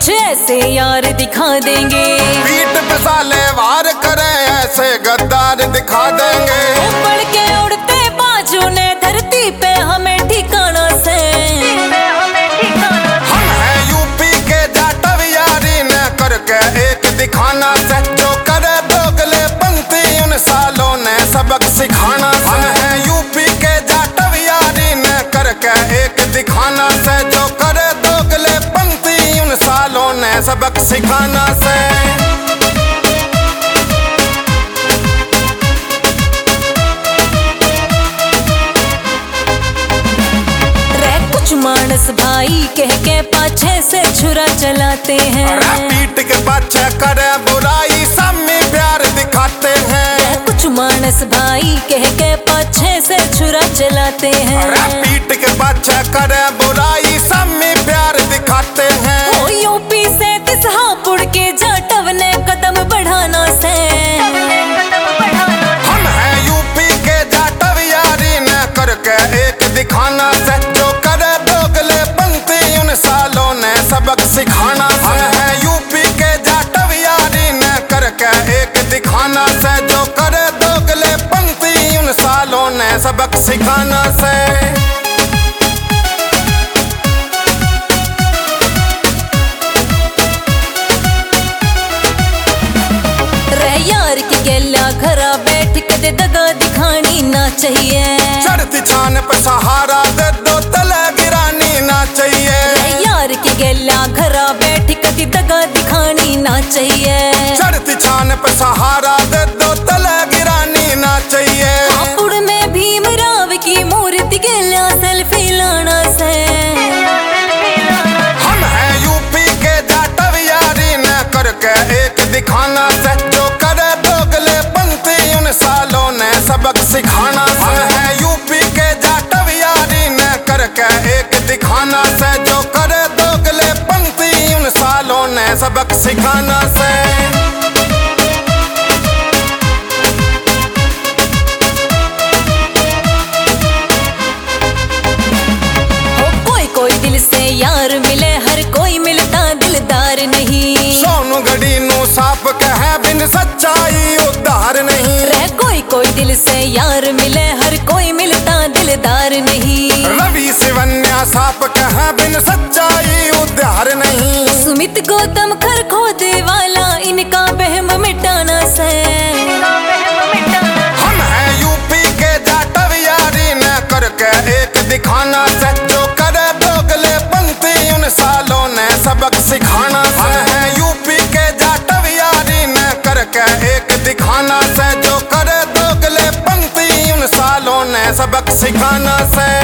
कुछ ऐसे यार दिखा देंगे, पीठ पे साले वार करे ऐसे गद्दार दिखा देंगे। ऊपर के उड़ते बाजू ने धरती पे हमें ठिकाना से, हम है यूपी के जाटव यारी न करके एक दिखाना से, जो करे दोगले पंथी उन सालों ने सबक सिखाना से। हम है यूपी के जाटव यारी न करके एक दिखाना से, जो करे दोगले पंथी उन सालों ने सबक सिखाना से। मानस भाई कह के पाछे से छुरा चलाते हैं, पीठ के पाछे करे बुराई सब में प्यार दिखाते हैं। कुछ मानस भाई कह के पाछे से छुरा चलाते हैं, पीठ के पाछे करे बुराई सब में प्यार दिखाते हैं। ओ यूपी से तिसहापुर के जाटव ने कदम बढ़ाना से, हम है यूपी के जाटव यारी न करके एक दिखाना से, जो करे दोगले पंथी उन सालों ने सबक सिखाना से। हम है यूपी के जाटव यारी न करके एक दिखाना से, जो करे दोगले पंथी उन सालों ने सबक सिखाना से। यार की गेला घरा बैठ के दे दगा दिखानी ना चाहिए, चढ़ती छान पे सहारा दे दो तले गिरानी ना चाहिए। यार की गेला घरा बैठ के दे दगा दिखानी ना चाहिए, चढ़ती छान पे सहारा दे दो तले गिरानी ना चाहिए। हापुड़ में भीमराव की मूर्ति गेला सेल्फी लाना से, हम है यूपी के जाटव यारी न करके एक दिखाना से, जो करे दोगले पंथी उन सालों ने सबक सिखाना से। हम है यूपी के जाटव यारी न करके एक दिखाना से, जो करे दोगले पंथी उन सालों ने सबक सिखाना से। दिल से यार मिले हर कोई मिलता दिलदार नहीं, सोनू गढ़ी नू साफ कहे बिन सच्चाई उद्धार नहीं। कोई दिल से यार मिले हर कोई मिलता दिलदार नहीं, रवि सिवन्या साफ कहे बिन सच्चाई उद्धार नहीं। सुमित गौतम खरखोदे वाला इनका बहम मिटाना से, हम है यूपी के जाटव यारी न करके एक दिखाना से, जो करे दोगले पंथी उन सालों ने सबक सिखाना से। हम है यूपी के जाटव यारी न करके एक दिखाना से, जो करे दोगले पंथी उन सालों ने सबक सिखाना से।